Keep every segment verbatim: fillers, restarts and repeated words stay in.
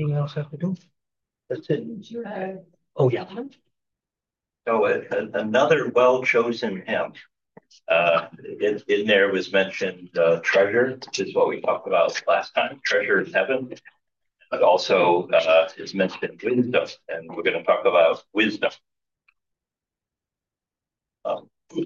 Anything else I have to do? That's it. Oh, yeah. So uh, another well-chosen hymn. Uh, in, in there was mentioned uh, treasure, which is what we talked about last time. Treasure is heaven. But also uh, is mentioned wisdom, and we're going to talk about wisdom. Um,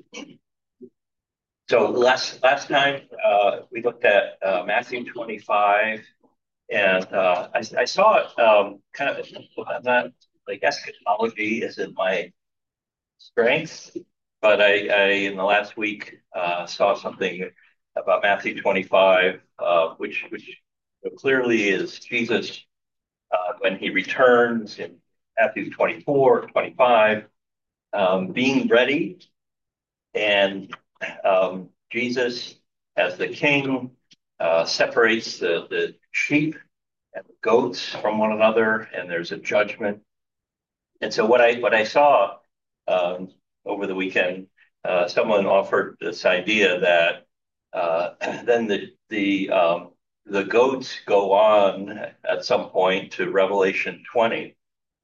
so last last time uh, we looked at uh, Matthew twenty-five, and uh, I, I saw it um, kind of. I'm not like eschatology isn't my strength, but I, I in the last week uh, saw something about Matthew twenty-five, uh, which which clearly is Jesus uh, when he returns in Matthew twenty-four, twenty-five, um, being ready, and um, Jesus as the king uh, separates the, the sheep and the goats from one another, and there's a judgment. And so what I what I saw um, over the weekend, uh, someone offered this idea that uh, then the the um, the goats go on at some point to Revelation twenty.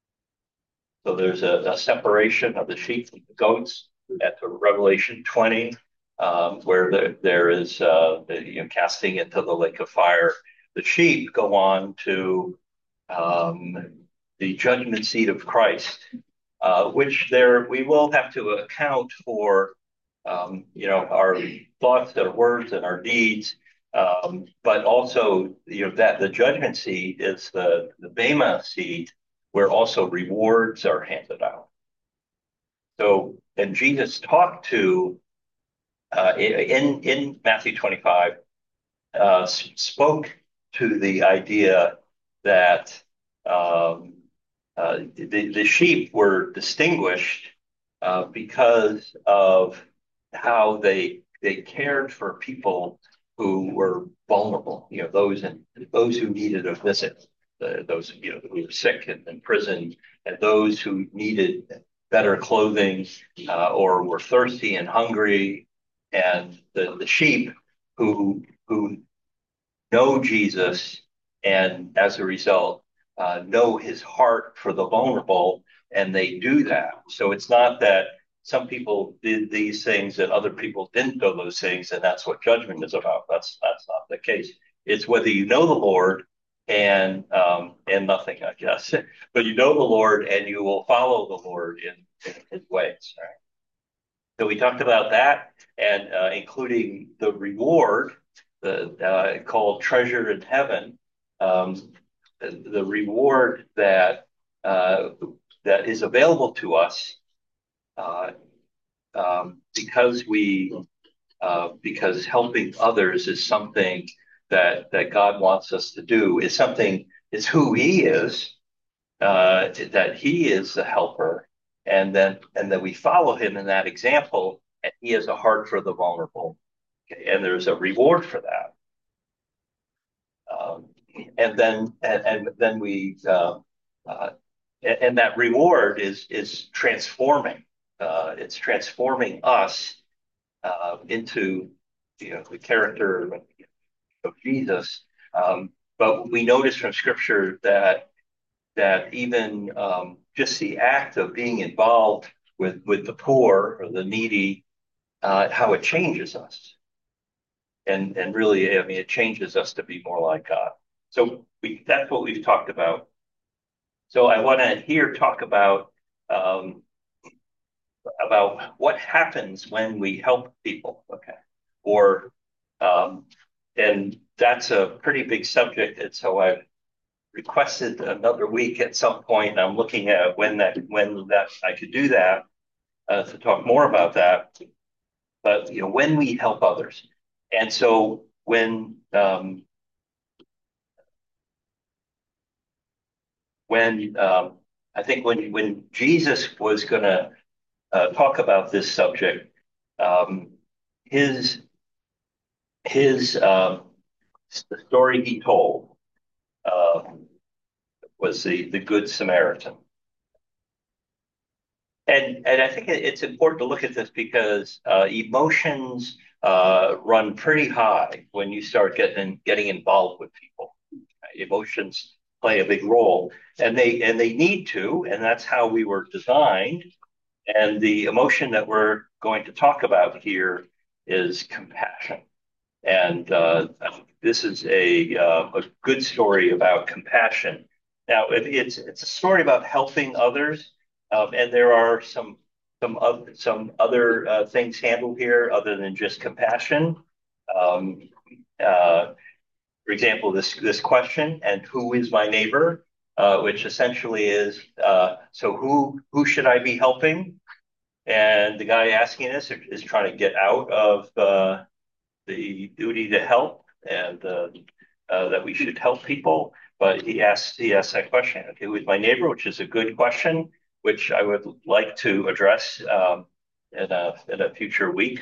So there's a, a separation of the sheep from the goats at the Revelation twenty, um, where there, there is uh, the, you know, casting into the lake of fire. The sheep go on to um, the judgment seat of Christ, uh, which there we will have to account for, um, you know, our thoughts, our words, and our deeds. Um, but also, you know, that the judgment seat is the the Bema seat, where also rewards are handed out. So, and Jesus talked to uh, in in Matthew twenty-five, uh, spoke to the idea that um, uh, the, the sheep were distinguished uh, because of how they they cared for people who were vulnerable, you know, those and those who needed a visit, uh, those you know who were sick and in prison, and those who needed better clothing uh, or were thirsty and hungry, and the, the sheep who who know Jesus and as a result uh, know his heart for the vulnerable, and they do that. So it's not that some people did these things and other people didn't do those things, and that's what judgment is about. That's that's not the case. It's whether you know the Lord and um, and nothing, I guess. But you know the Lord and you will follow the Lord in, in his ways. Right? So we talked about that, and uh, including the reward, the uh, called treasure in heaven, um, the, the reward that uh, that is available to us uh, um, because we uh, because helping others is something that that God wants us to do. Is something is who He is, uh, that He is the helper, and then and then we follow Him in that example, and He has a heart for the vulnerable, okay? And there's a reward for that. Um, and then and, and then we uh, uh, and that reward is is transforming. Uh, it's transforming us uh, into you know the character of Jesus. Um, but we notice from Scripture that that even um, just the act of being involved with with the poor or the needy, uh, how it changes us, and and really, I mean, it changes us to be more like God. So we that's what we've talked about. So I want to here talk about um, about what happens when we help people, okay? Or um, and that's a pretty big subject, and so I've requested another week at some point. I'm looking at when that when that I could do that uh, to talk more about that. But you know, when we help others, and so when um, when um, I think when when Jesus was going to uh, talk about this subject, um, his his um, the story he told uh, was the the Good Samaritan. And and I think it's important to look at this because uh, emotions uh, run pretty high when you start getting getting involved with people. Emotions play a big role, and they and they need to, and that's how we were designed. And the emotion that we're going to talk about here is compassion. And uh, this is a uh, a good story about compassion. Now, it, it's it's a story about helping others, um, and there are some some other some other uh, things handled here other than just compassion. Um, uh, for example, this this question, and who is my neighbor, uh, which essentially is, uh, so who who should I be helping? And the guy asking this is trying to get out of uh, the duty to help, and uh, uh, that we should help people. But he asked he asked that question, okay, who is my neighbor, which is a good question, which I would like to address um, in a in a future week.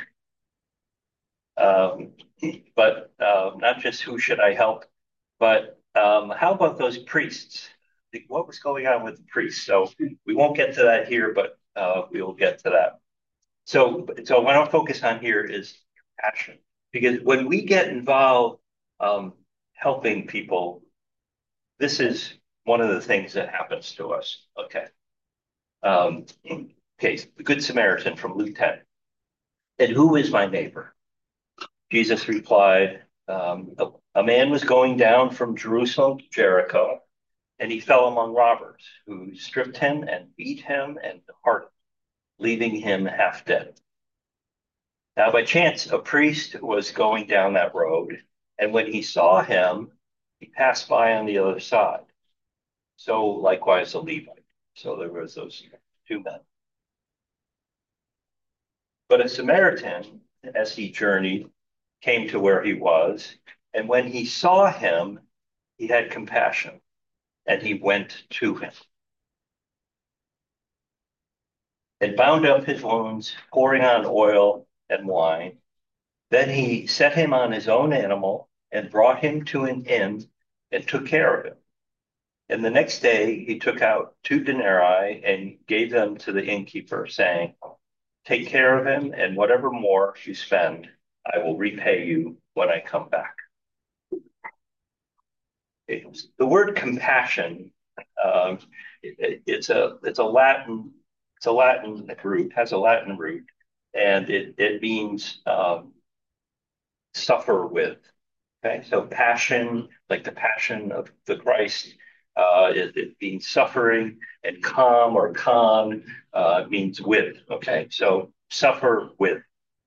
Um, but uh, not just who should I help, but um, how about those priests? What was going on with the priests? So we won't get to that here, but uh, we will get to that. So, so what I'll focus on here is compassion, because when we get involved um, helping people, this is one of the things that happens to us. Okay. Um, okay, the Good Samaritan from Luke ten. And who is my neighbor? Jesus replied, um, a, a man was going down from Jerusalem to Jericho, and he fell among robbers who stripped him and beat him and departed, leaving him half dead. Now, by chance, a priest was going down that road, and when he saw him, he passed by on the other side. So likewise, a Levite. So there was those two men. But a Samaritan, as he journeyed, came to where he was, and when he saw him, he had compassion, and he went to him and bound up his wounds, pouring on oil and wine. Then he set him on his own animal and brought him to an inn and took care of him. And the next day he took out two denarii and gave them to the innkeeper, saying, take care of him, and whatever more you spend, I will repay you when I come back. It's, the word compassion, um, it, it's a it's a Latin it's a Latin root, has a Latin root, and it it means um, suffer with. Okay, so passion, like the passion of the Christ, uh, it, it means suffering, and calm or con uh, means with. Okay, so suffer with.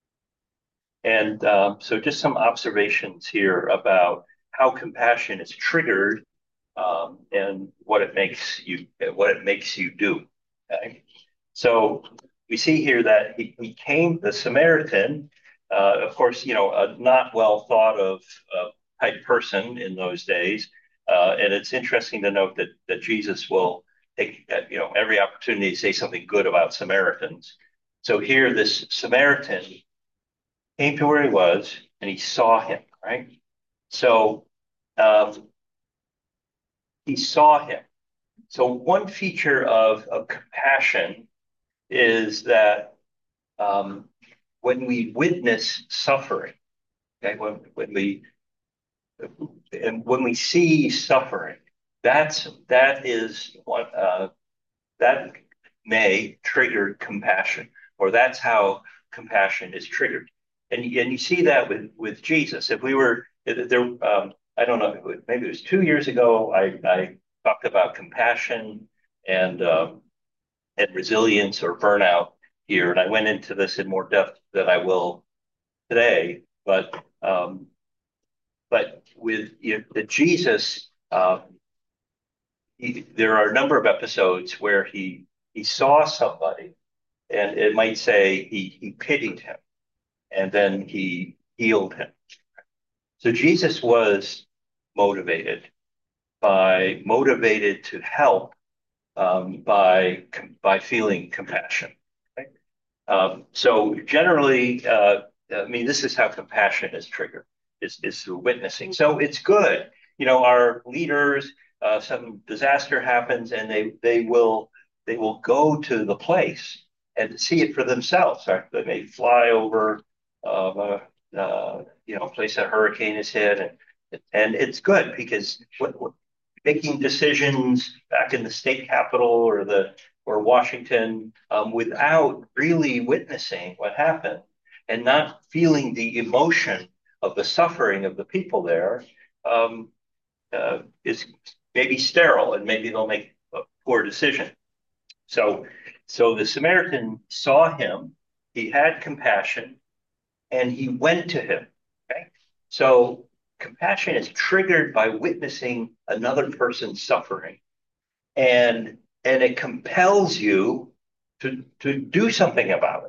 And um, so just some observations here about how compassion is triggered um, and what it makes you what it makes you do. Okay, so we see here that he, he came, the Samaritan, uh, of course, you know, a not well thought of uh, type person in those days. Uh, and it's interesting to note that that Jesus will take uh, you know every opportunity to say something good about Samaritans. So here, this Samaritan came to where he was and he saw him, right? So um, he saw him. So one feature of, of compassion is that um, when we witness suffering, okay, when, when we and when we see suffering, that's that is what uh, that may trigger compassion, or that's how compassion is triggered. And, and you see that with, with Jesus. If we were there, um, I don't know, maybe it was two years ago, I, I talked about compassion and um, and resilience or burnout here, and I went into this in more depth than I will today. But um, but with you know, the Jesus, uh, he, there are a number of episodes where he he saw somebody, and it might say he he pitied him, and then he healed him. So Jesus was motivated by motivated to help um, by by feeling compassion. Right? Um, so generally, uh, I mean, this is how compassion is triggered, is, is through witnessing. So it's good. You know, our leaders, uh, some disaster happens and they, they will, they will go to the place and see it for themselves. Right? They may fly over, uh, uh, you know, a place that a hurricane has hit, and, and it's good because what, what, making decisions back in the state capitol or the or Washington um, without really witnessing what happened and not feeling the emotion of the suffering of the people there um, uh, is maybe sterile, and maybe they'll make a poor decision. So, so the Samaritan saw him, he had compassion, and he went to him. Okay, so compassion is triggered by witnessing another person's suffering, and and it compels you to to do something about it,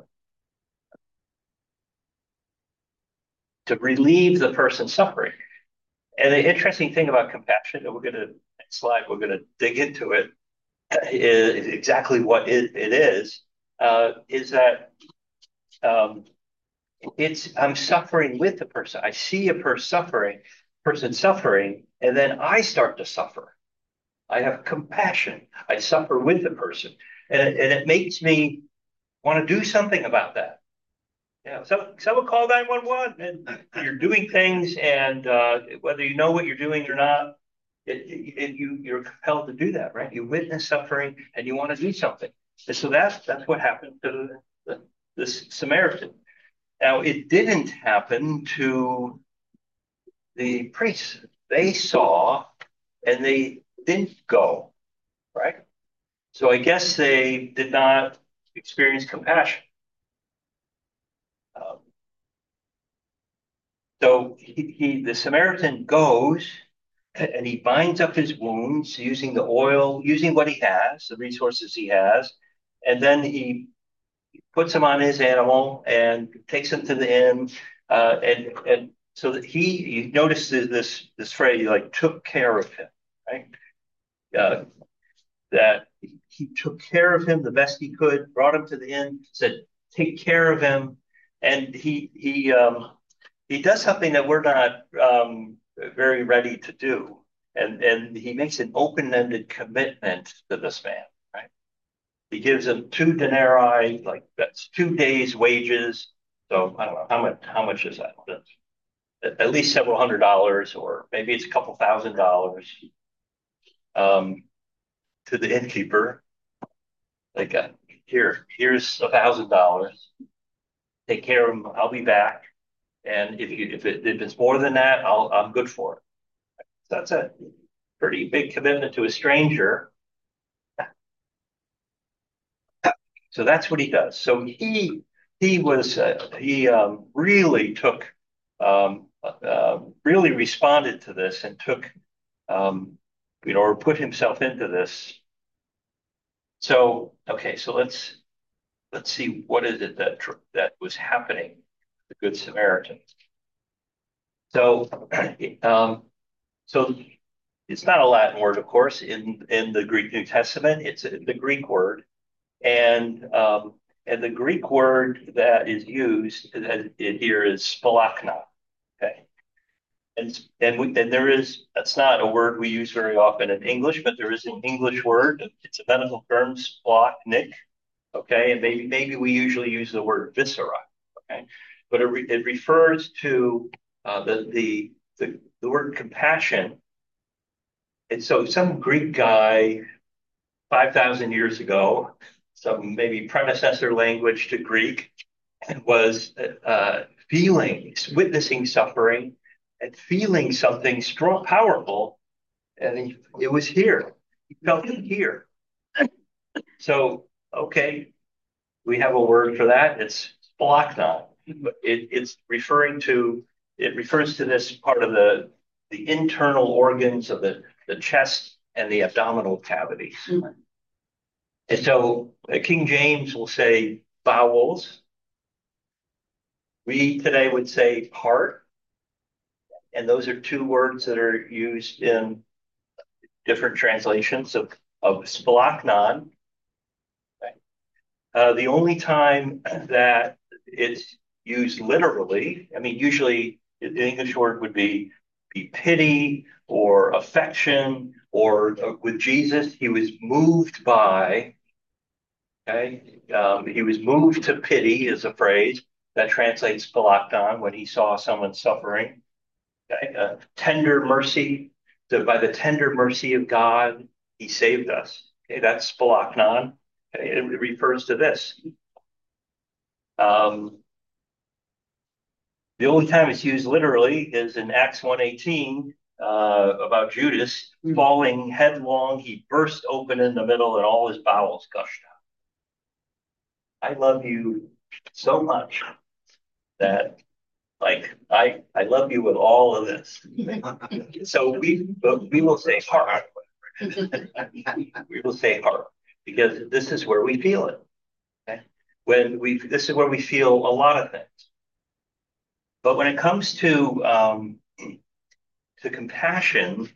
to relieve the person's suffering. And the interesting thing about compassion, and we're going to next slide, we're going to dig into it, is exactly what it, it is, uh, is that um, it's I'm suffering with the person. I see a person suffering, person suffering, and then I start to suffer. I have compassion. I suffer with the person, and it, and it makes me want to do something about that. Yeah, so someone call nine one one, and you're doing things, and uh, whether you know what you're doing or not, it, it, it, you you're compelled to do that, right? You witness suffering, and you want to do something. And so that's that's what happened to the, the, this Samaritan. Now, it didn't happen to the priests. They saw, and they didn't go, right? So I guess they did not experience compassion. Um, so he, he, the Samaritan goes and he binds up his wounds using the oil, using what he has, the resources he has, and then he puts him on his animal and takes him to the inn, uh, and and so that he, you notice this this phrase, like took care of him, right? Uh, that he took care of him the best he could, brought him to the inn, said, take care of him. And he he um, he does something that we're not um, very ready to do. And and he makes an open-ended commitment to this man, right? He gives him two denarii, like that's two days' wages. So I don't know how much how much is that? That's at least several hundred dollars, or maybe it's a couple thousand dollars. Um, to the innkeeper, like, uh, here, here's a thousand dollars. Take care of him. I'll be back. And if you if it if it's more than that, I'll I'm good for it. So that's a pretty big commitment to a stranger. So that's what he does. So he he was uh, he um, really took um, uh, really responded to this and took um, you know or put himself into this. So okay, so let's let's see what is it that that was happening. The Good Samaritan. So um, so it's not a Latin word, of course, in in the Greek New Testament. It's a, the Greek word. And um, and the Greek word that is used here is spalachna. Okay, and and we, and there is that's not a word we use very often in English, but there is an English word. It's a medical term, spalachnic. Okay, and maybe maybe we usually use the word viscera. Okay, but it, re, it refers to uh, the, the the the word compassion. And so some Greek guy five thousand years ago, some maybe predecessor language to Greek, was uh, feeling, witnessing suffering and feeling something strong, powerful. And he, it was here. He felt it here. So, okay, we have a word for that. It's splachnon. It, it's referring to, it refers to this part of the, the internal organs of the, the chest and the abdominal cavities. Mm-hmm. And so uh, King James will say bowels. We today would say heart. And those are two words that are used in different translations of, of spalachnon. Okay. Uh, the only time that it's used literally, I mean, usually the English word would be, be pity or affection, or uh, with Jesus, he was moved by. Okay, um, he was moved to pity is a phrase that translates spalachnon when he saw someone suffering. Okay, uh, tender mercy. So by the tender mercy of God, he saved us. Okay, that's spalachnon. Okay, it refers to this. Um, the only time it's used literally is in Acts one eighteen, uh, about Judas falling headlong. He burst open in the middle and all his bowels gushed out. I love you so much that like I I love you with all of this. So we we will say heart. We will say heart because this is where we feel it. Okay? When we this is where we feel a lot of things. But when it comes to um, to compassion,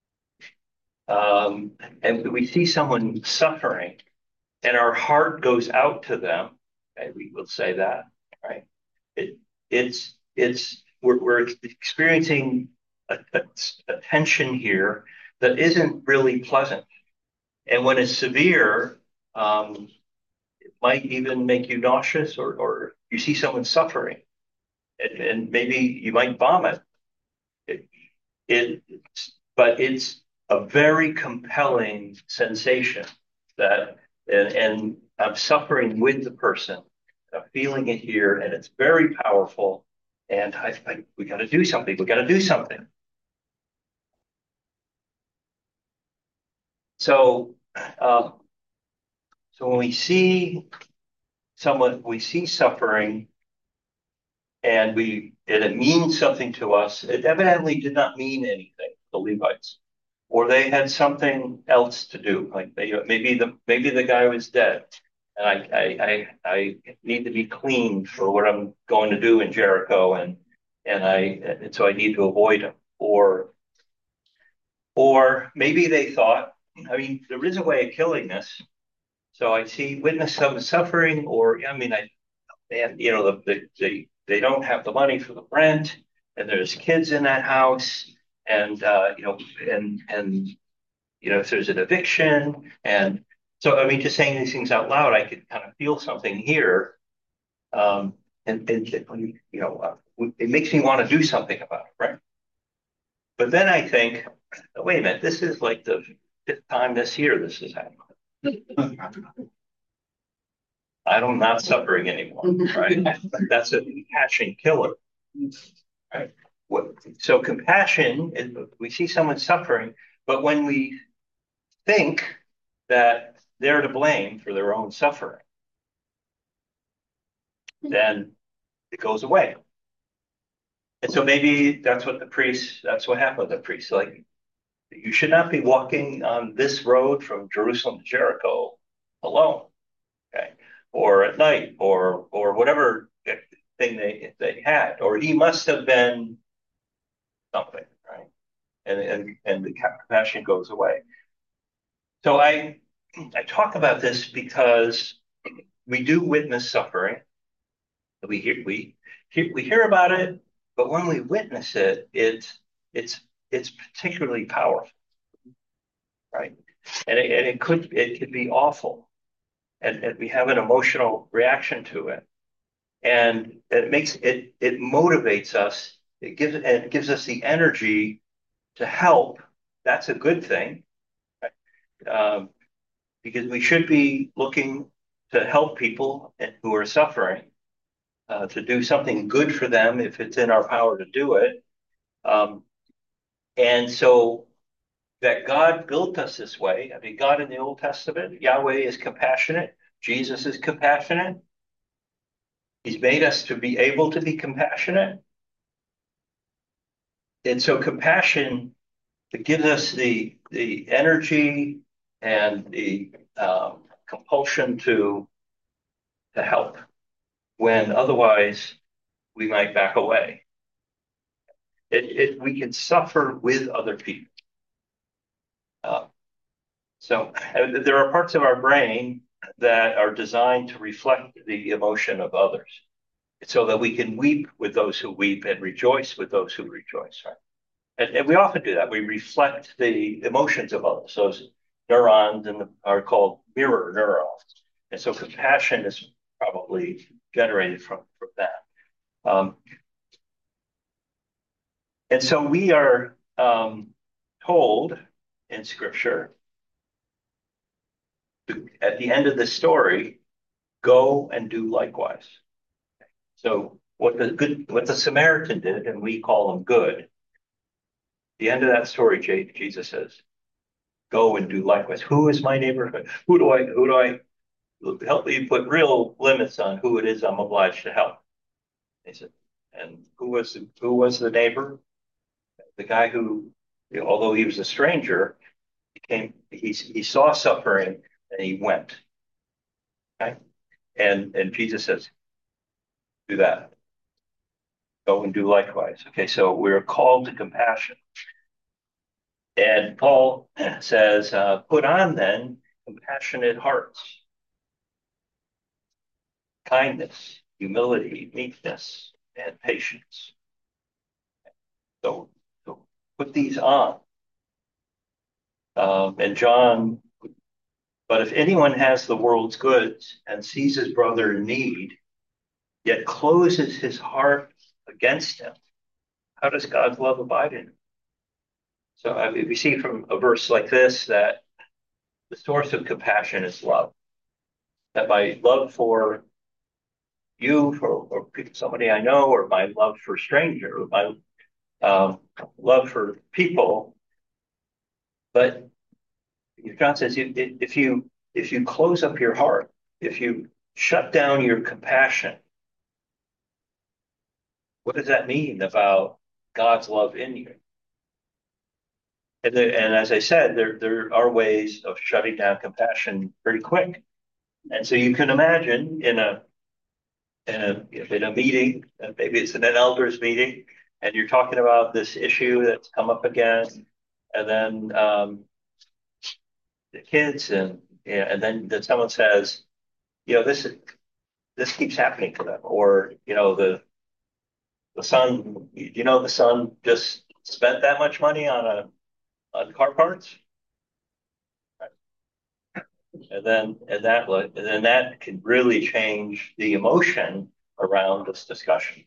um, and we see someone suffering, and our heart goes out to them, okay, we will say that, right? It, it's it's we're, we're experiencing a, a, a tension here that isn't really pleasant, and when it's severe, um, it might even make you nauseous, or or you see someone suffering, and, and maybe you might vomit. It, it, but it's a very compelling sensation that, and, and I'm suffering with the person. I'm feeling it here, and it's very powerful. And I, I we got to do something. We got to do something. So, uh, so when we see someone, we see suffering, and we and it means something to us. It evidently did not mean anything to the Levites, or they had something else to do. Like they, maybe the maybe the guy was dead, and I I I, I need to be cleaned for what I'm going to do in Jericho, and and I and so I need to avoid him. Or or maybe they thought, I mean, there is a way of killing this. So I see witness some suffering, or I mean, I and you know the, the, the they don't have the money for the rent, and there's kids in that house, and uh, you know, and and you know, if there's an eviction, and so I mean, just saying these things out loud, I could kind of feel something here, um, and, and you know, uh, it makes me want to do something about it, right? But then I think, oh, wait a minute, this is like the fifth time this year this has happened. I'm not suffering anymore, right? That's a compassion killer, right? What, so compassion is we see someone suffering, but when we think that they're to blame for their own suffering, then it goes away. And so maybe that's what the priest, that's what happened with the priest. Like, you should not be walking on this road from Jerusalem to Jericho alone, okay? Or at night, or or whatever thing they they had, or he must have been something, right? And and and the compassion goes away. So I I talk about this because we do witness suffering. We hear we hear, we hear about it, but when we witness it, it's it's it's particularly powerful, right? And it, and it could it could be awful, and, and we have an emotional reaction to it, and it makes it it motivates us. It gives it gives us the energy to help. That's a good thing, right? Um, because we should be looking to help people who are suffering, uh, to do something good for them if it's in our power to do it. Um, and so that God built us this way. I mean, God in the Old Testament, Yahweh is compassionate. Jesus is compassionate. He's made us to be able to be compassionate. And so compassion, it gives us the the energy and the um, compulsion to to help when otherwise we might back away. It, it we can suffer with other people. Uh, so uh, there are parts of our brain that are designed to reflect the emotion of others, so that we can weep with those who weep and rejoice with those who rejoice. Right? And, and we often do that. We reflect the emotions of others. Those neurons in the, are called mirror neurons. And so compassion is probably generated from, from that. Um, and so we are um, told in Scripture to, at the end of the story, go and do likewise. So what the good, what the Samaritan did, and we call him good. The end of that story, Jesus says, "Go and do likewise." Who is my neighbor? Who do I? Who do I? Help me put real limits on who it is I'm obliged to help. He said, and who was the, who was the neighbor? The guy who, you know, although he was a stranger, he came. He he saw suffering and he went. Okay, and and Jesus says, "Do that. Go and do likewise." Okay, so we're called to compassion. And Paul says, uh, put on then compassionate hearts, kindness, humility, meekness, and patience. So, so put these on. Um, and John, but if anyone has the world's goods and sees his brother in need, yet closes his heart against him, how does God's love abide in him? So I mean, we see from a verse like this that the source of compassion is love. That my love for you, for or somebody I know, or my love for stranger, or my um, love for people. But John says, if, if you if you close up your heart, if you shut down your compassion, what does that mean about God's love in you? And, the, and as I said, there there are ways of shutting down compassion pretty quick. And so you can imagine in a in a in a meeting, maybe it's in an elders meeting, and you're talking about this issue that's come up again, and then um, the kids, and yeah, and then, then someone says, you know, this is this keeps happening to them, or you know, the the son, you know, the son just spent that much money on a on car parts, and then and that and then that can really change the emotion around this discussion.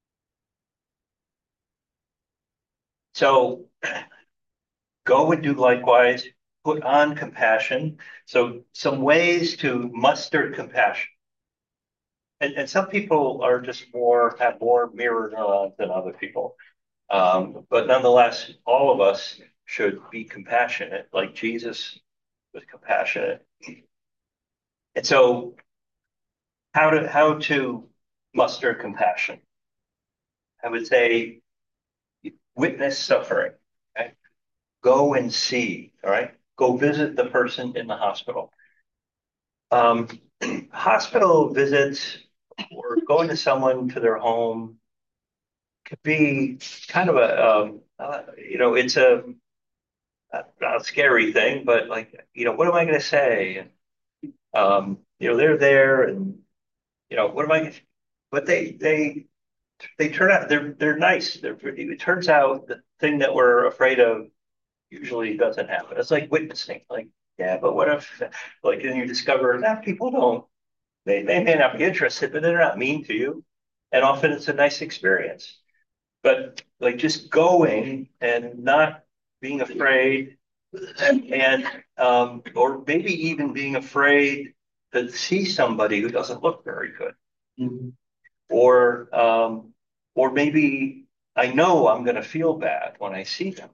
So go and do likewise, put on compassion. So some ways to muster compassion. And, and some people are just more, have more mirror neurons than other people. Um, but nonetheless, all of us should be compassionate, like Jesus was compassionate. And so how to, how to muster compassion? I would say witness suffering. Okay? Go and see, all right? Go visit the person in the hospital. Um, hospital visits or going to someone to their home could be kind of a, um, uh, you know, it's a, a, a scary thing, but like, you know, what am I going to say? And, um, you know, they're there and, you know, what am I, but they, they, they turn out, they're, they're nice. They're, it turns out the thing that we're afraid of usually doesn't happen. It's like witnessing, like, yeah, but what if, like, then you discover that people don't, they, they may not be interested, but they're not mean to you. And often it's a nice experience. But like just going and not being afraid and, um, or maybe even being afraid to see somebody who doesn't look very good. Mm-hmm. Or, um, or maybe I know I'm going to feel bad when I see them.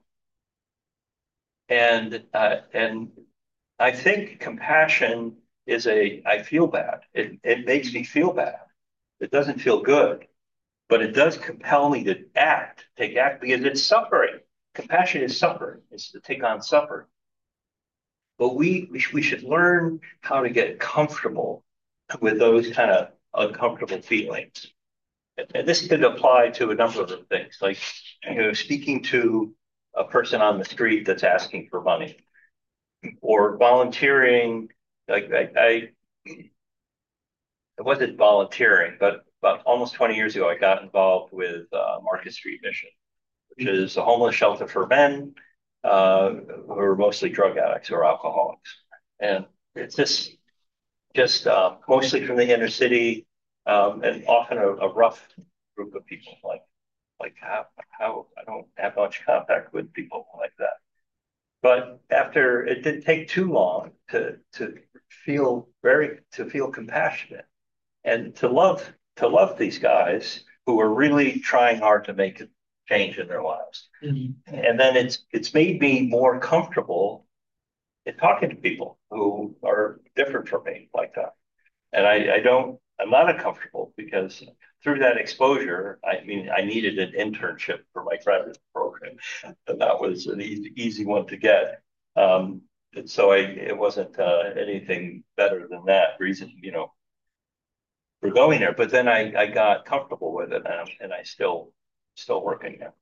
And, uh, and I think compassion is a, I feel bad. It, it makes me feel bad. It doesn't feel good, but it does compel me to act, take act because it's suffering. Compassion is suffering. It's to take on suffering. But we, we, we should learn how to get comfortable with those kind of uncomfortable feelings. And, and this could apply to a number of things, like, you know, speaking to a person on the street that's asking for money or volunteering. Like I, I, it wasn't volunteering, but about almost twenty years ago, I got involved with uh, Market Street Mission, which is a homeless shelter for men uh, who are mostly drug addicts or alcoholics. And it's just, just uh, mostly from the inner city um, and often a, a rough group of people. Like, like how, how I don't have much contact with people like that. after it didn't take too long to to feel very to feel compassionate and to love to love these guys who are really trying hard to make a change in their lives. Mhm. And then it's it's made me more comfortable in talking to people who are different from me like that. And I, I don't I'm not uncomfortable because through that exposure, I mean, I needed an internship for my graduate program, and that was an easy, easy one to get. Um, and so I, it wasn't uh, anything better than that reason, you know, for going there. But then I, I got comfortable with it, and, and I still still working there.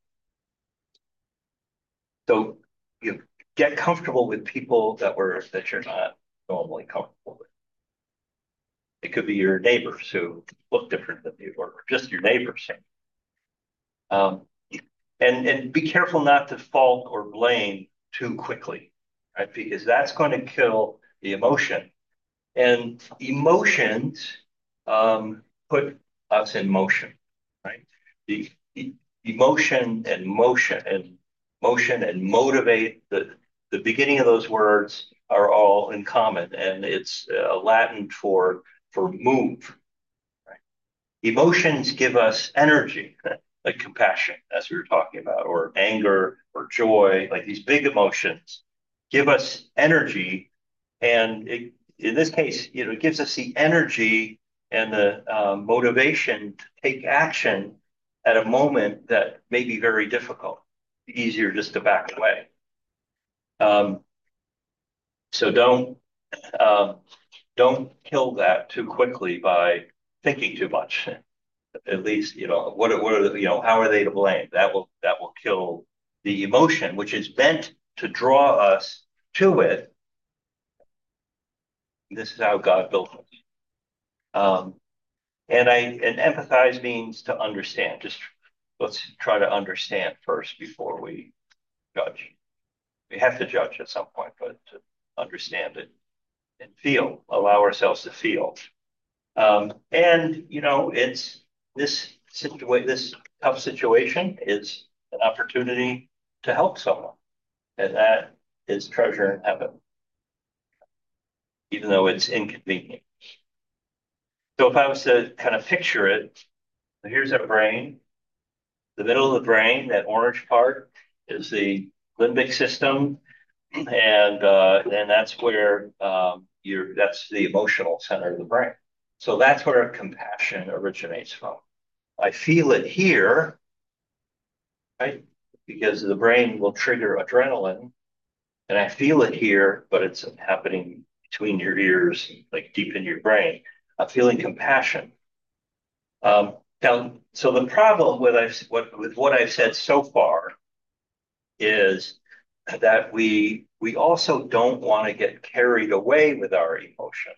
So you get comfortable with people that were that you're not normally comfortable with. It could be your neighbors who look different than you, or just your neighbors. Um, and and be careful not to fault or blame too quickly, right? Because that's going to kill the emotion. And emotions um, put us in motion, right? The, the emotion and motion and motion and motivate, the the beginning of those words are all in common, and it's uh, Latin for for move. Right? Emotions give us energy, like compassion, as we were talking about, or anger or joy, like these big emotions give us energy. And it, in this case, you know, it gives us the energy and the uh, motivation to take action at a moment that may be very difficult, easier just to back away. Um, so don't um, don't kill that too quickly by thinking too much. At least, you know, what are, what are the, you know, how are they to blame? That will that will kill the emotion, which is meant to draw us to it. This is how God built us. Um, and I and empathize means to understand. Just let's try to understand first before we judge. We have to judge at some point, but to understand it and feel, allow ourselves to feel. Um, and you know, it's this situation, this tough situation is an opportunity to help someone, and that is treasure in heaven, even though it's inconvenient. So if I was to kind of picture it, here's our brain. The middle of the brain, that orange part, is the limbic system, and uh, and that's where um, you're. That's the emotional center of the brain. So that's where compassion originates from. I feel it here, right? Because the brain will trigger adrenaline, and I feel it here, but it's happening between your ears, like deep in your brain. I'm feeling compassion. Um, now, so the problem with I've, what, with what I've said so far is that we we also don't want to get carried away with our emotion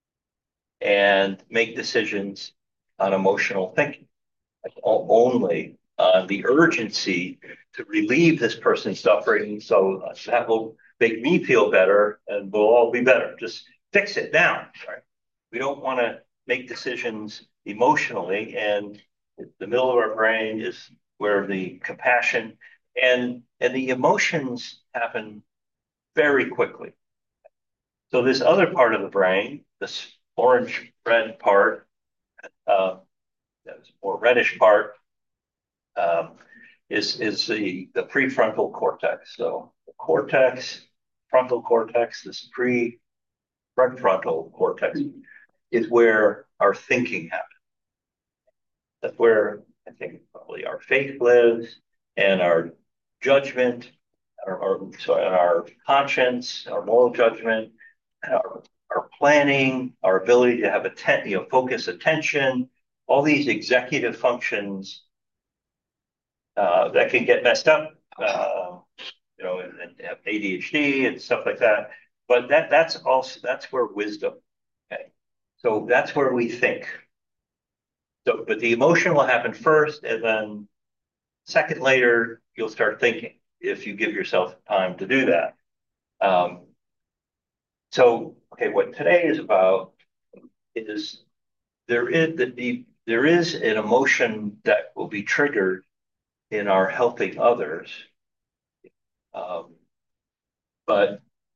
and make decisions on emotional thinking, like only on the urgency to relieve this person's suffering. So that will make me feel better and we'll all be better. Just fix it now. Right? We don't want to make decisions emotionally, and the middle of our brain is where the compassion and and the emotions happen very quickly. So this other part of the brain, this orange red part, uh, that's more reddish part, um, is is the the prefrontal cortex. So the cortex, frontal cortex, this pre-prefrontal cortex is where our thinking happens. That's where I think probably our faith lives and our judgment, our, our sorry, our conscience, our moral judgment, our, our planning, our ability to have a ten, you know, focus attention, all these executive functions uh, that can get messed up, uh, you know, and, and have A D H D and stuff like that. But that that's also that's where wisdom. Okay, so that's where we think. So, but the emotion will happen first, and then second later you'll start thinking if you give yourself time to do that. Um, so, okay, what today is about is there is the, the there is an emotion that will be triggered in our helping others, um, but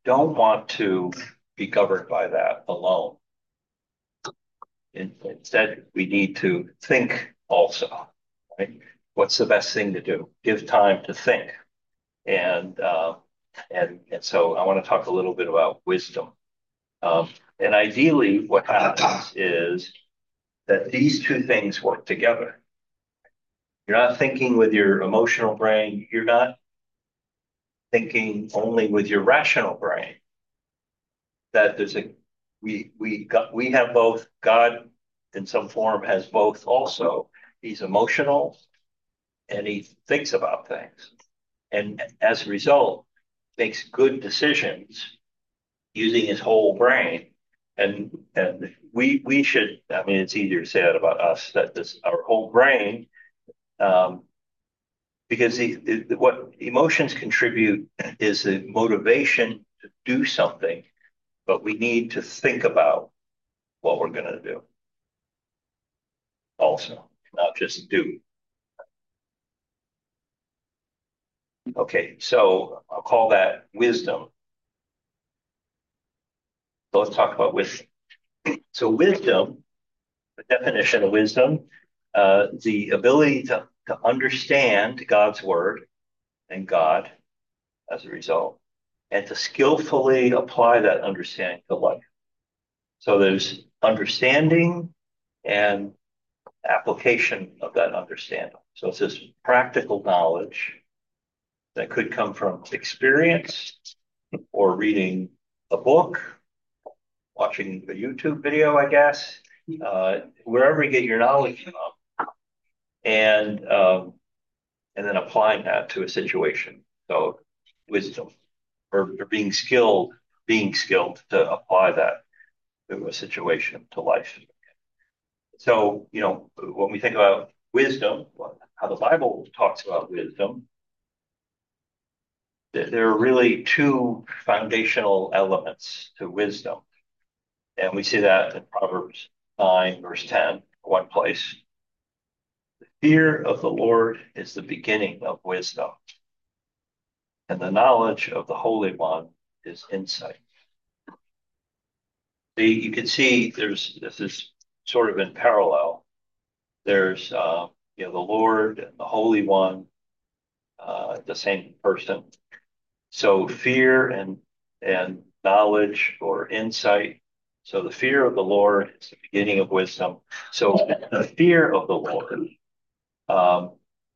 don't want to be governed by that alone. In, instead, we need to think also, right? What's the best thing to do? Give time to think. And uh, and and so I want to talk a little bit about wisdom. Um, and ideally, what happens is that these two things work together. You're not thinking with your emotional brain. You're not thinking only with your rational brain. That there's a we we got we have both. God in some form has both also. He's emotional and he thinks about things. And as a result, makes good decisions using his whole brain. And and we we should, I mean, it's easier to say that about us, that this our whole brain, um, because the, the, what emotions contribute is the motivation to do something, but we need to think about what we're going to do also, not just do. Okay, so I'll call that wisdom. So let's talk about wisdom. So wisdom, the definition of wisdom, uh, the ability to, to understand God's word and God as a result, and to skillfully apply that understanding to life. So there's understanding and application of that understanding. So it's this practical knowledge that could come from experience or reading a book, watching a YouTube video, I guess, uh, wherever you get your knowledge from, and um, and then applying that to a situation. So wisdom, or, or being skilled, being skilled to apply that to a situation, to life. So, you know, when we think about wisdom, how the Bible talks about wisdom, there are really two foundational elements to wisdom. And we see that in Proverbs nine, verse ten, one place. The fear of the Lord is the beginning of wisdom, and the knowledge of the Holy One is insight. See, you can see there's this is sort of in parallel. There's uh, you know the Lord and the Holy One, uh, the same person. So fear and and knowledge or insight. So the fear of the Lord is the beginning of wisdom. So the fear of the Lord, um,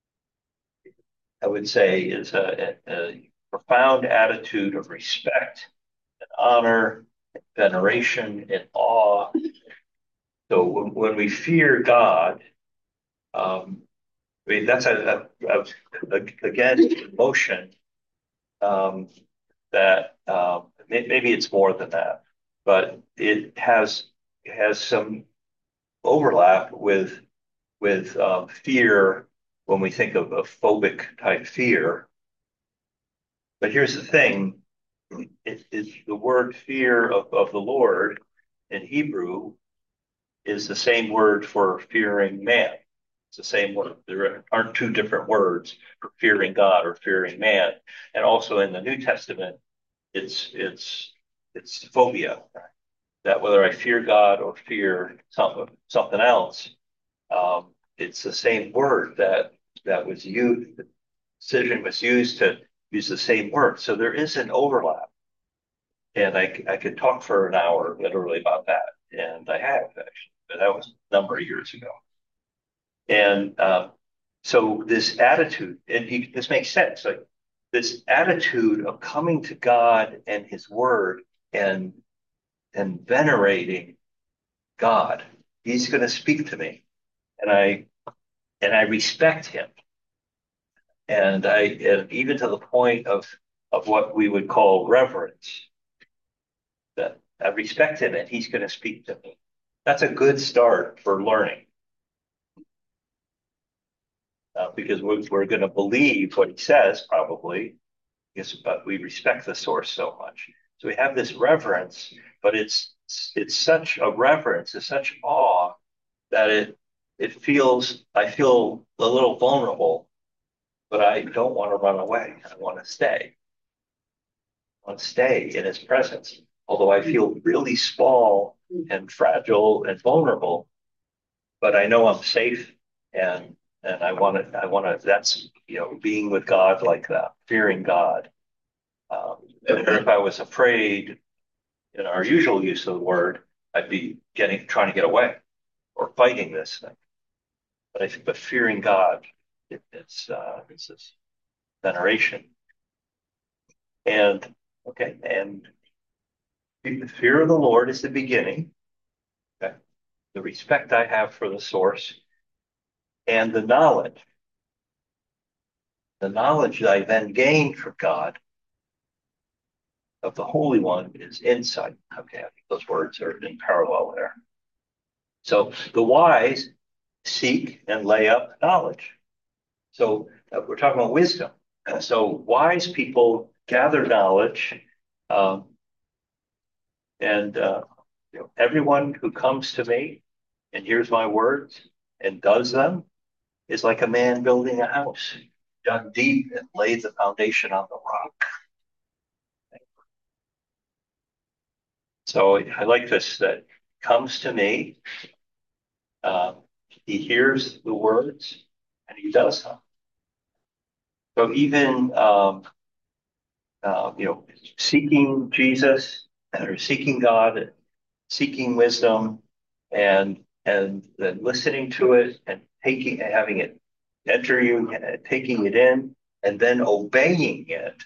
I would say, is a, a, a profound attitude of respect and honor, veneration and awe. So when, when we fear God, um, I mean that's a, a, a again emotion um, that um, may, maybe it's more than that, but it has it has some overlap with with um, fear when we think of a phobic type fear. But here's the thing: it is the word fear of, of the Lord in Hebrew is the same word for fearing man. It's the same word. There aren't two different words for fearing God or fearing man. And also in the New Testament, it's it's it's phobia. That whether I fear God or fear something something else, um, it's the same word that that was used. The decision was used to use the same word. So there is an overlap, and I I could talk for an hour literally about that, and I have actually, but that was a number of years ago. And um, so this attitude, and you, this makes sense, like this attitude of coming to God and His Word and and venerating God. He's going to speak to me, and I and I respect Him, and I and even to the point of of what we would call reverence. That I respect Him, and He's going to speak to me. That's a good start for learning, uh, because we're, we're going to believe what He says probably, yes, but we respect the source so much. So we have this reverence, but it's it's such a reverence, it's such awe that it it feels I feel a little vulnerable, but I don't want to run away. I want to stay. want to stay in his presence. Although I feel really small and fragile and vulnerable, but I know I'm safe and and I want to I want to that's you know being with God like that, fearing God. Um, or if I was afraid, in our usual use of the word, I'd be getting trying to get away or fighting this thing. But I think, but fearing God, it, it's uh, it's this veneration. And okay, and the fear of the Lord is the beginning. Okay, the respect I have for the source and the knowledge, the knowledge that I then gain from God of the Holy One is insight. Okay, I think those words are in parallel there. So the wise seek and lay up knowledge. So uh, we're talking about wisdom. Uh, so wise people gather knowledge, um, and uh, you know, everyone who comes to me and hears my words and does them is like a man building a house, dug deep and laid the foundation on the rock. So I like this that comes to me, uh, he hears the words, and he does them. So even um, uh, you know, seeking Jesus or seeking God, seeking wisdom, and and then listening to it and taking having it enter you, and taking it in, and then obeying it.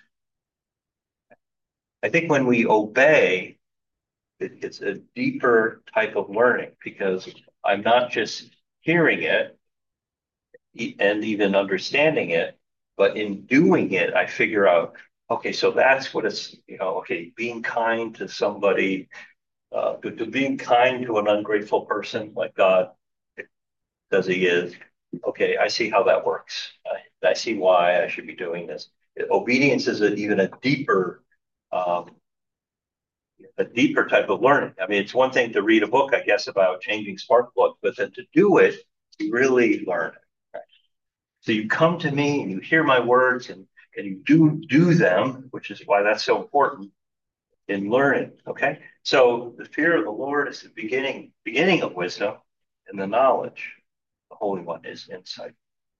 I think when we obey, it, it's a deeper type of learning because I'm not just hearing it e- and even understanding it, but in doing it, I figure out, okay, so that's what it's, you know, okay, being kind to somebody, uh, to, to being kind to an ungrateful person like God as he is. Okay, I see how that works. I, I see why I should be doing this. Obedience is a, even a deeper, um, a deeper type of learning. I mean, it's one thing to read a book, I guess, about changing spark plugs, but then to do it, you really learn it. Right? So you come to me and you hear my words and, and you do do them, which is why that's so important in learning. Okay, so the fear of the Lord is the beginning beginning of wisdom, and the knowledge, the Holy One, is insight.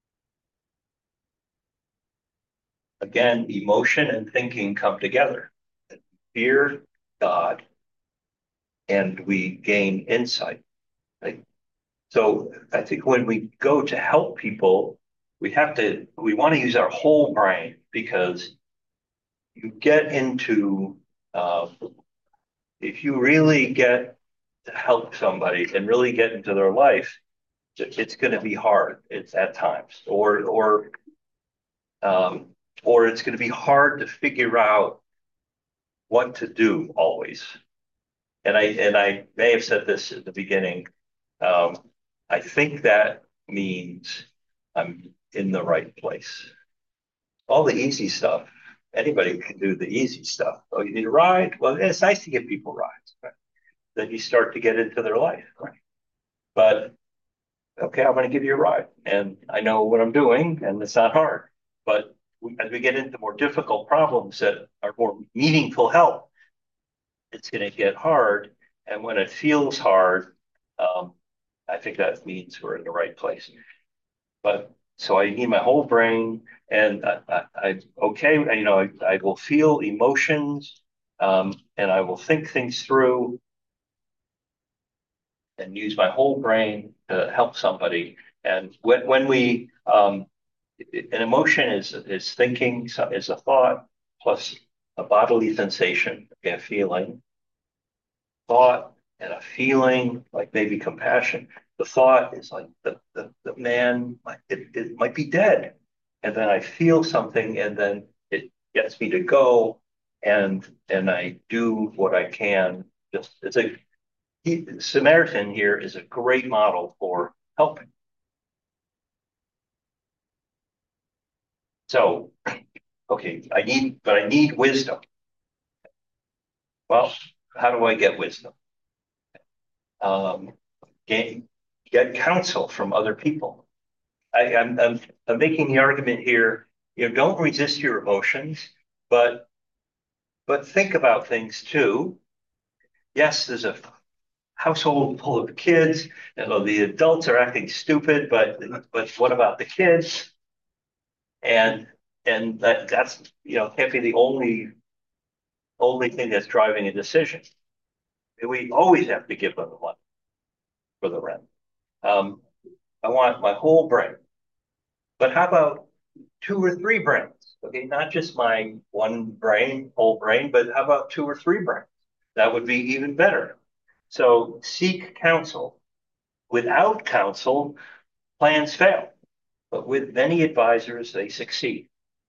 Again, emotion and thinking come together. Fear God, and we gain insight. Right? So I think when we go to help people, we have to, we want to use our whole brain because you get into, uh, if you really get to help somebody and really get into their life, it's going to be hard. It's at times, or or um, or it's going to be hard to figure out what to do always. And I and I may have said this at the beginning. Um, I think that means I'm in the right place. All the easy stuff, anybody can do the easy stuff. Oh, you need a ride? Well, it's nice to give people rides. Right? Then you start to get into their life. Right? But okay, I'm going to give you a ride, and I know what I'm doing, and it's not hard. But we, as we get into more difficult problems that are more meaningful help, it's going to get hard. And when it feels hard, um, I think that means we're in the right place. But so I need my whole brain, and I, I, I okay, you know, I, I will feel emotions, um, and I will think things through and use my whole brain to help somebody. And when when we um, an emotion is is thinking, so is a thought plus a bodily sensation, okay, a feeling, thought and a feeling, like maybe compassion. The thought is like the the, the man, it, it might be dead, and then I feel something, and then it gets me to go, and and I do what I can. Just it's a he, Samaritan here is a great model for helping. So, okay, I need, but I need wisdom. Well, how do I get wisdom? Um, get, get counsel from other people. I, I'm, I'm, I'm making the argument here, you know, don't resist your emotions, but but think about things too. Yes, there's a household full of kids, and the adults are acting stupid, but but what about the kids? And and that that's you know can't be the only only thing that's driving a decision. We always have to give them the money for the rent. Um, I want my whole brain, but how about two or three brains? Okay, not just my one brain, whole brain, but how about two or three brains? That would be even better. So seek counsel. Without counsel, plans fail, but with many advisors, they succeed.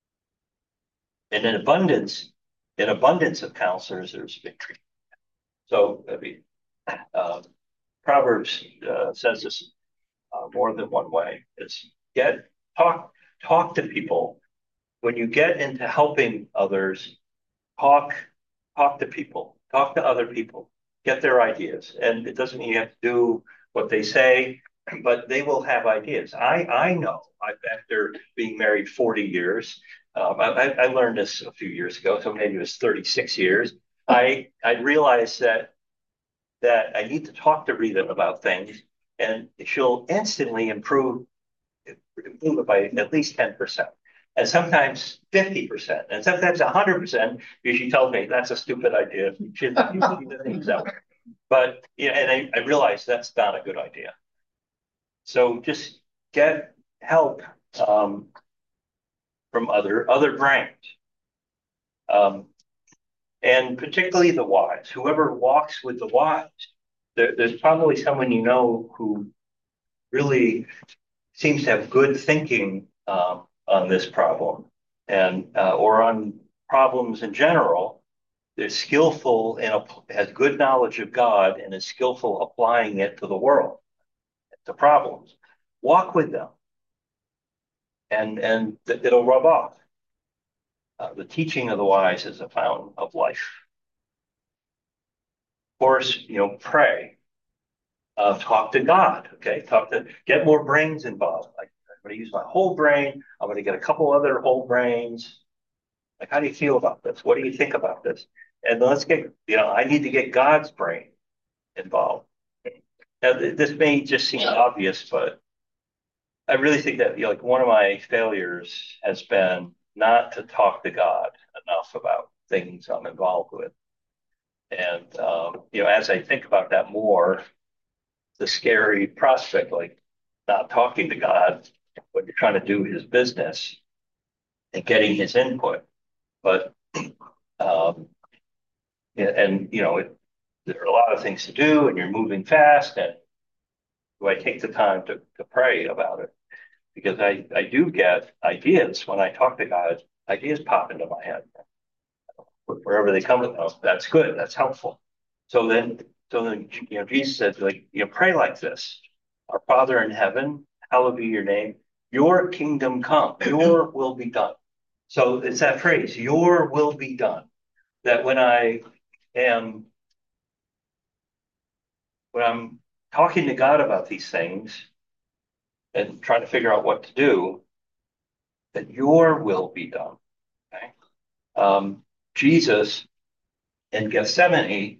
And in abundance, in abundance of counselors, there's victory. So, I mean, uh, Proverbs uh, says this uh, more than one way. Is get talk talk to people when you get into helping others. Talk talk to people. Talk to other people. Get their ideas, and it doesn't mean you have to do what they say, but they will have ideas. I I know. I, after being married forty years, um, I, I learned this a few years ago, so maybe it was thirty-six years. I I realized that that I need to talk to Rita about things, and she'll instantly improve improve it by at least ten percent. And sometimes fifty percent, and sometimes one hundred percent, because she tells me that's a stupid idea. She doesn't think so. But, yeah, and I, I realize that's not a good idea. So just get help um, from other other brains, um, and particularly the wise. Whoever walks with the wise, there, there's probably someone you know who really seems to have good thinking um, on this problem, and uh, or on problems in general. They're skillful and has good knowledge of God and is skillful applying it to the world, to problems. Walk with them, and and it'll rub off. Uh, the teaching of the wise is a fountain of life. Of course, you know, pray, uh, talk to God. Okay, talk to get more brains involved. Like, I'm going to use my whole brain. I'm going to get a couple other whole brains. Like, how do you feel about this? What do you think about this? And let's get, you know, I need to get God's brain involved. Now, th- this may just seem obvious, but I really think that, you know, like one of my failures has been not to talk to God enough about things I'm involved with. And, um, you know, as I think about that more, the scary prospect, like not talking to God when you're trying to do his business and getting his input. But, um, yeah, and, you know, it, there are a lot of things to do and you're moving fast. And do I take the time to, to pray about it? Because I, I do get ideas when I talk to God, ideas pop into my head. Wherever they come from, that's good, that's helpful. So then, so then, you know, Jesus said, like, you know, pray like this: Our Father in heaven, hallowed be your name. Your kingdom come. Your will be done. So it's that phrase, your will be done. That when I am, when I'm talking to God about these things and trying to figure out what to do, that your will be done. Okay? Um, Jesus in Gethsemane,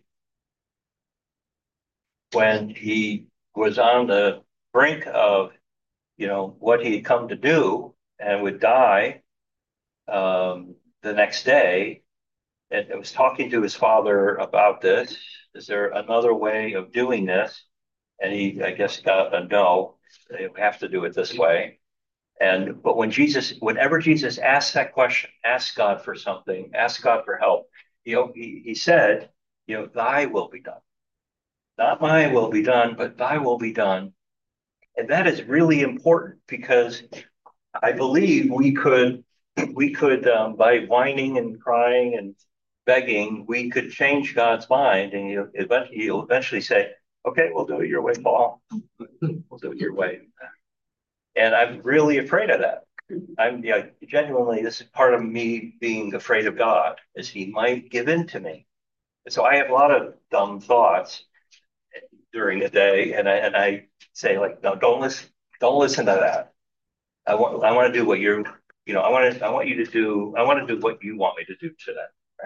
when he was on the brink of, you know, what he had come to do and would die um, the next day, and it was talking to his father about this. Is there another way of doing this? And he, I guess, got a no. They have to do it this way. And but when Jesus, whenever Jesus asked that question, ask God for something, ask God for help, you know, he, he said, you know, thy will be done. Not my will be done, but thy will be done. And that is really important because I believe we could, we could, um, by whining and crying and begging, we could change God's mind, and he'll eventually, he'll eventually say, "Okay, we'll do it your way, Paul. We'll do it your way." And I'm really afraid of that. I'm yeah, genuinely, this is part of me being afraid of God, is he might give in to me. And so I have a lot of dumb thoughts during the day, and I and I say, like, no, don't listen, don't listen to that. I want I want to do what you're, you know, I want to I want you to do I want to do what you want me to do today, right?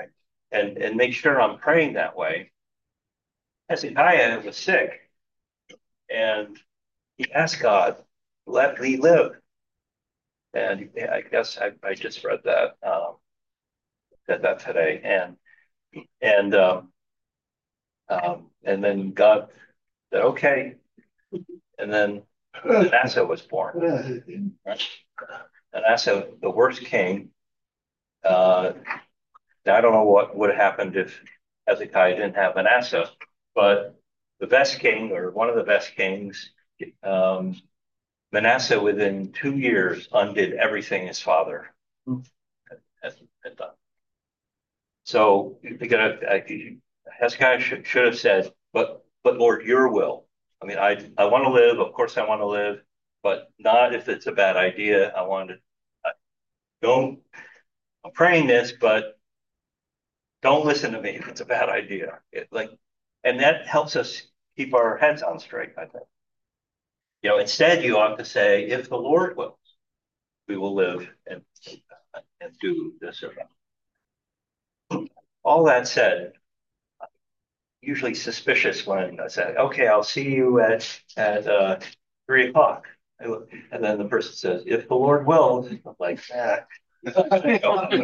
and, and make sure I'm praying that way. Hezekiah was sick, and he asked God, let me live. And I guess I, I just read that, um, read that today. And, and, um, um, and then God said, okay. And then Manasseh was born. Right? Manasseh, the worst king. Uh, I don't know what would have happened if Hezekiah didn't have Manasseh, but the best king, or one of the best kings, um, Manasseh, within two years, undid everything his father had, had done. So you gotta, Hezekiah should, should have said, "But, but Lord, your will. I mean, I, I want to live. Of course, I want to live, but not if it's a bad idea. I want to. I don't. I'm praying this, but don't listen to me if it's a bad idea. It, like, and that helps us keep our heads on straight. I think. You know, instead, you ought to say, if the Lord wills, we will live and and do this or that. All that said, usually suspicious when I say, okay, I'll see you at at uh, three o'clock. And then the person says, if the Lord wills, I'm like, ah. And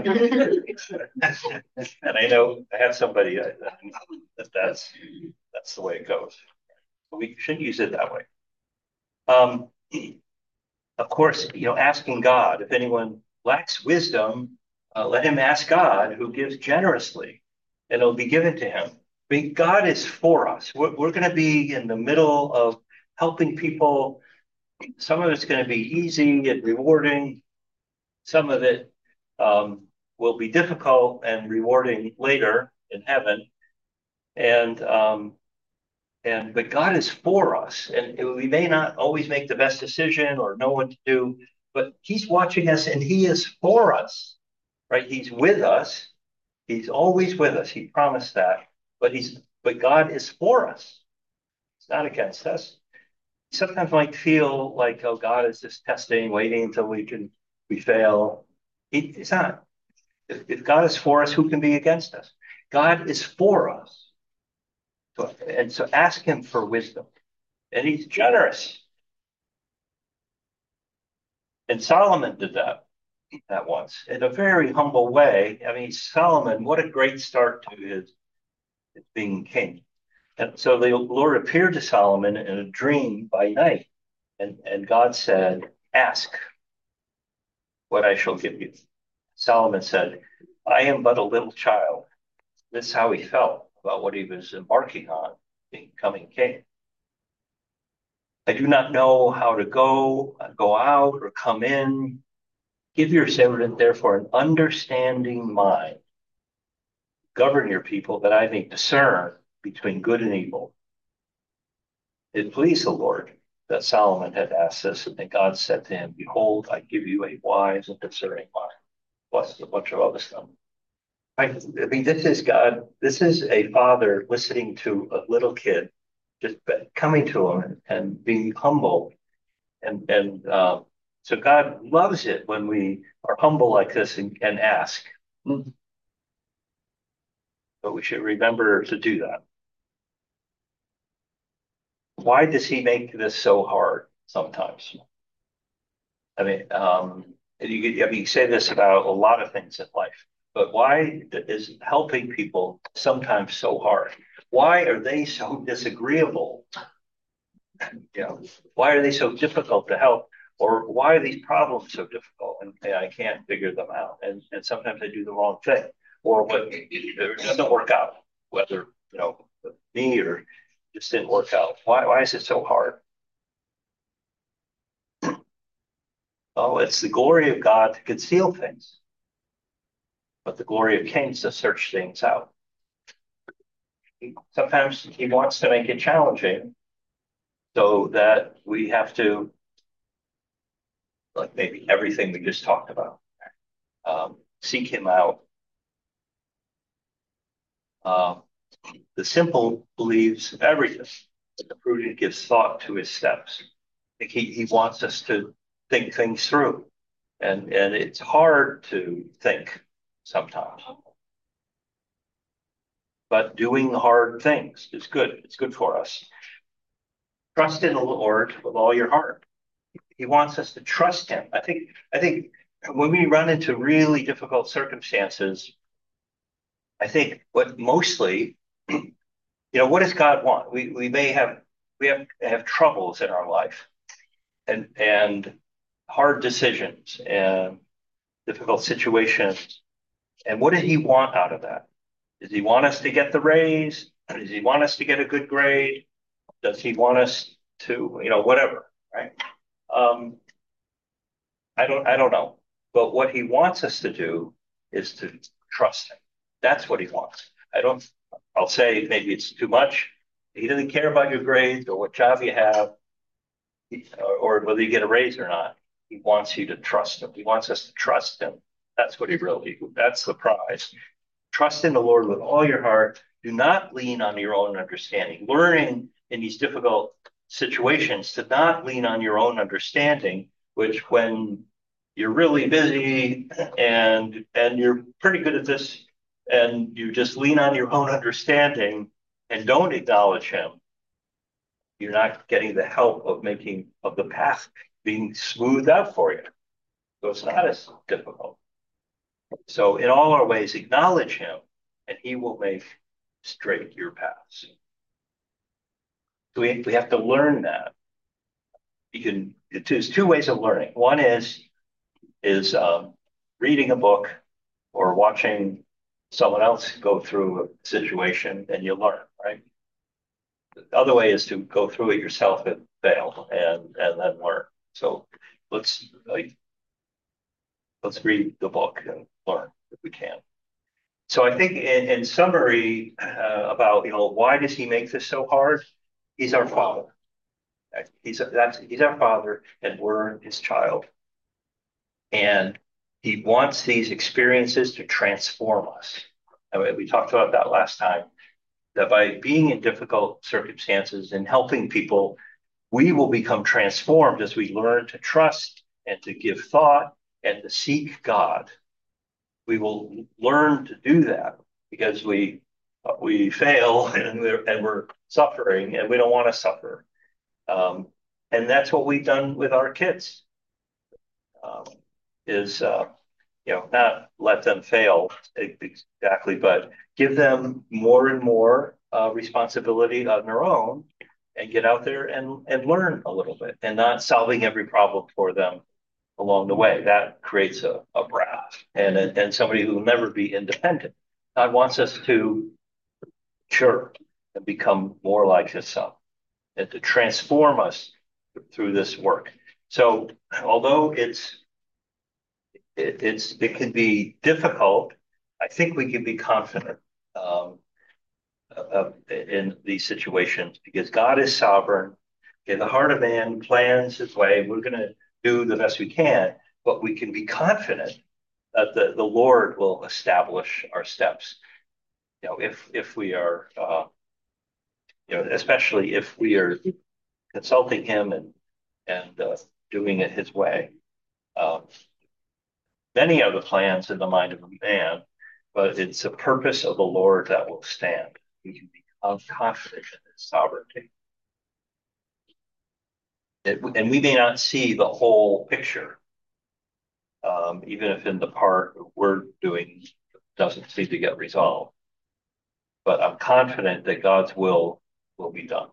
I know I have somebody uh, that that's that's the way it goes. But we should use it that way. Um, of course, you know, asking God, if anyone lacks wisdom, uh, let him ask God, who gives generously, and it'll be given to him. I mean, God is for us. We're, we're going to be in the middle of helping people. Some of it's going to be easy and rewarding. Some of it um, will be difficult and rewarding later in heaven. And um, and but God is for us, and it, we may not always make the best decision or know what to do, but He's watching us, and He is for us, right? He's with us. He's always with us. He promised that, but He's but God is for us. It's not against us. Sometimes might feel like, oh, God is just testing, waiting until we can we fail. He, it's not. If, if God is for us, who can be against us? God is for us. So, and so ask him for wisdom. And he's generous. And Solomon did that that once in a very humble way. I mean, Solomon, what a great start to his, his being king. And so the Lord appeared to Solomon in a dream by night. And, and God said, ask what I shall give you. Solomon said, I am but a little child. This is how he felt about what he was embarking on, becoming king. I do not know how to go, go out or come in. Give your servant, therefore, an understanding mind. Govern your people that I may discern between good and evil. It pleased the Lord that Solomon had asked this, and God said to him, behold, I give you a wise and discerning mind. Plus a bunch of other stuff. I, I mean, this is God, this is a father listening to a little kid, just coming to him and, and being humble. And, and um, so God loves it when we are humble like this and, and ask. But we should remember to do that. Why does he make this so hard sometimes? I mean, um, you, I mean, you say this about a lot of things in life, but why is helping people sometimes so hard? Why are they so disagreeable? You know, why are they so difficult to help? Or why are these problems so difficult? And, and I can't figure them out. And, and sometimes I do the wrong thing, or what it doesn't work out, whether, you know, me or just didn't work out. Why, why is it so hard? Oh, it's the glory of God to conceal things, but the glory of kings to search things out. He, sometimes he wants to make it challenging so that we have to, like maybe everything we just talked about, um, seek him out. Um, the simple believes everything, but the prudent gives thought to his steps. Like he, he wants us to think things through, and, and it's hard to think sometimes. but doing hard things is good. It's good for us. Trust in the Lord with all your heart. He wants us to trust him. I think, I think when we run into really difficult circumstances, I think what mostly, you know, what does God want? We we may have we have have troubles in our life and and hard decisions and difficult situations. And what does he want out of that? Does he want us to get the raise? Does he want us to get a good grade? Does he want us to, you know, whatever, right? Um, I don't, I don't know. But what he wants us to do is to trust him. That's what he wants. I don't, I'll say maybe it's too much. He doesn't care about your grades or what job you have or, or whether you get a raise or not. He wants you to trust him. He wants us to trust him. That's what he really, that's the prize. Trust in the Lord with all your heart. Do not lean on your own understanding. Learning in these difficult situations to not lean on your own understanding, which when you're really busy and and you're pretty good at this and you just lean on your own understanding and don't acknowledge him, you're not getting the help of making of the path being smoothed out for you. So it's not as difficult. So in all our ways, acknowledge him, and he will make straight your paths. So we, we have to learn that. You can, there's two ways of learning. One is, is um, reading a book or watching someone else go through a situation and you learn, right? The other way is to go through it yourself and fail and, and then learn. So let's like, let's read the book and learn if we can. So I think in, in summary uh, about, you know, why does he make this so hard? He's our father. He's, that's, he's our father and we're his child. And he wants these experiences to transform us. I mean, we talked about that last time, that by being in difficult circumstances and helping people, we will become transformed as we learn to trust and to give thought and to seek God. We will learn to do that because we we fail and we're and we're suffering and we don't want to suffer. Um, and that's what we've done with our kids. Um, is uh, you know not let them fail exactly, but give them more and more uh, responsibility on their own and get out there and and learn a little bit and not solving every problem for them along the way. That creates a, a wrath and, and somebody who will never be independent. God wants us to mature and become more like his son and to transform us through this work. So although it's it, it's it can be difficult, I think we can be confident um, uh, in these situations because God is sovereign. Okay, the heart of man plans his way. We're going to do the best we can, but we can be confident that the, the Lord will establish our steps. You know, if if we are, uh, you know, especially if we are consulting Him and and uh, doing it His way. Um, many are the plans in the mind of a man, but it's the purpose of the Lord that will stand. We can be confident in His sovereignty. It, and we may not see the whole picture, um, even if in the part we're doing doesn't seem to get resolved. But I'm confident that God's will will be done.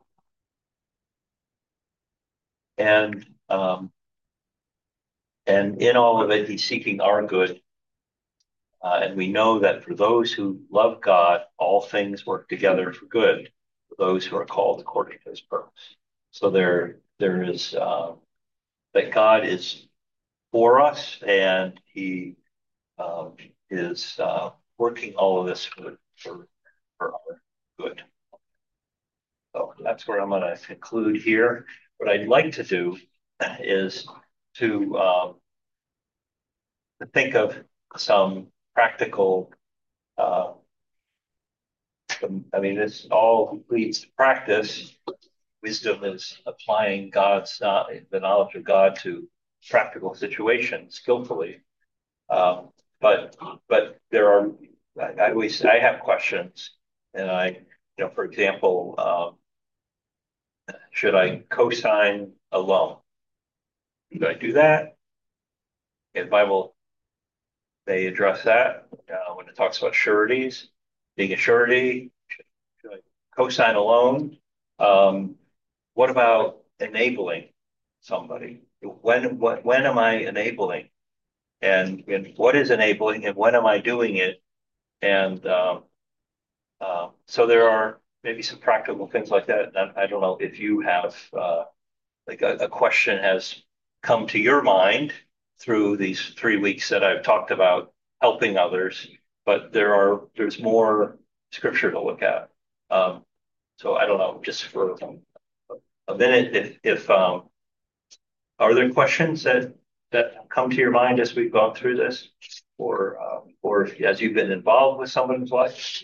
And um, and in all of it, He's seeking our good. Uh, and we know that for those who love God, all things work together for good for those who are called according to His purpose. So there there is uh, that God is for us, and He um, is uh, working all of this for, for, for our good. So that's where I'm going to conclude here. What I'd like to do is to, um, to think of some practical, uh, I mean, this all leads to practice. Wisdom is applying God's, uh, the knowledge of God to practical situations skillfully. Um, but but there are, I, I always, I have questions And I, you know, for example, um, should I co-sign a loan? Should I do that? In Bible, they address that uh, when it talks about sureties, being a surety. Should, should I co-sign a loan? Um, what about enabling somebody? When, what, when am I enabling? And, and what is enabling and when am I doing it? And um, uh, so there are maybe some practical things like that. And I don't know if you have uh, like a, a question has come to your mind through these three weeks that I've talked about helping others, but there are there's more scripture to look at. Um, so I don't know, just for a minute, if if um, are there questions that that come to your mind as we've gone through this, or um, or if, as you've been involved with someone's life?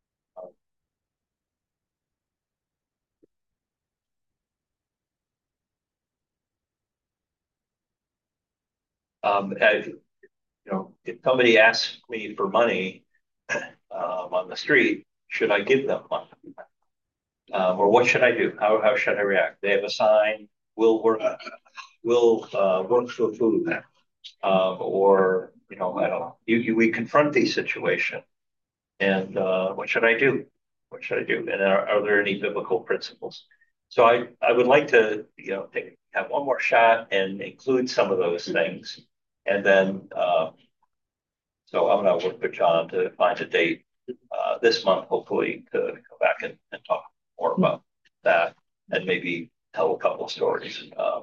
Um, I, you know, if somebody asks me for money um, on the street, should I give them money? Um, or what should I do? How how should I react? They have a sign, will work, will uh, work for food, um, or you know, I don't know. You, you, we confront these situations, and uh, what should I do? What should I do? And are, are there any biblical principles? So I I would like to you know take, have one more shot and include some of those things, and then uh, so I'm going to work with John to find a date uh, this month, hopefully, to come back and, and talk more about that and maybe tell a couple of stories. Um,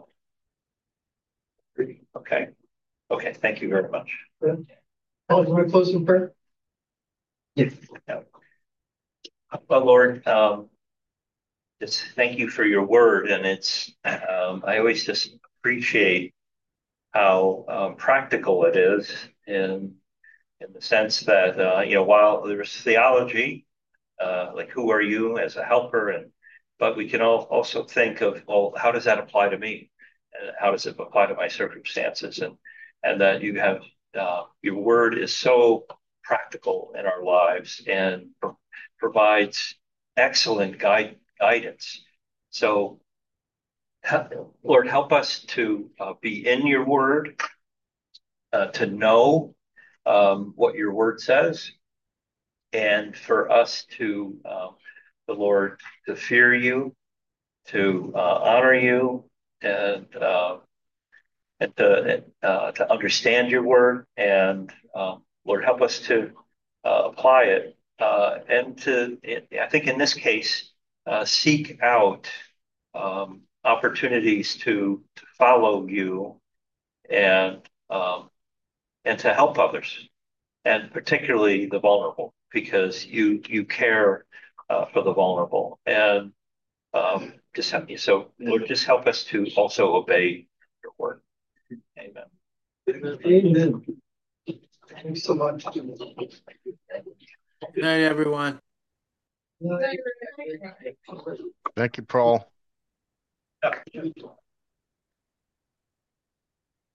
okay. Okay. Thank you very much. Oh, you want to close in prayer? Yeah. Yeah. Well, Lord, um, just thank you for your word. And it's, um, I always just appreciate how um, practical it is in, in the sense that, uh, you know, while there's theology, uh, like who are you as a helper, and but we can all also think of, well, how does that apply to me, and how does it apply to my circumstances, and and that you have uh, your word is so practical in our lives and pro- provides excellent guide guidance. So Lord, help us to uh, be in your word, uh, to know um, what your word says, and for us to, um, the Lord, to fear you, to uh, honor you, and uh, and to uh, to understand your word, and um, Lord, help us to uh, apply it, uh, and to, I think in this case, uh, seek out um, opportunities to to follow you and um, and to help others, and particularly the vulnerable, because you you care uh, for the vulnerable, and um, just help me. So Lord, just help us to also obey your word. Amen. Amen. Thanks so much. Good night, everyone. Good night. Thank you, Paul. Yeah.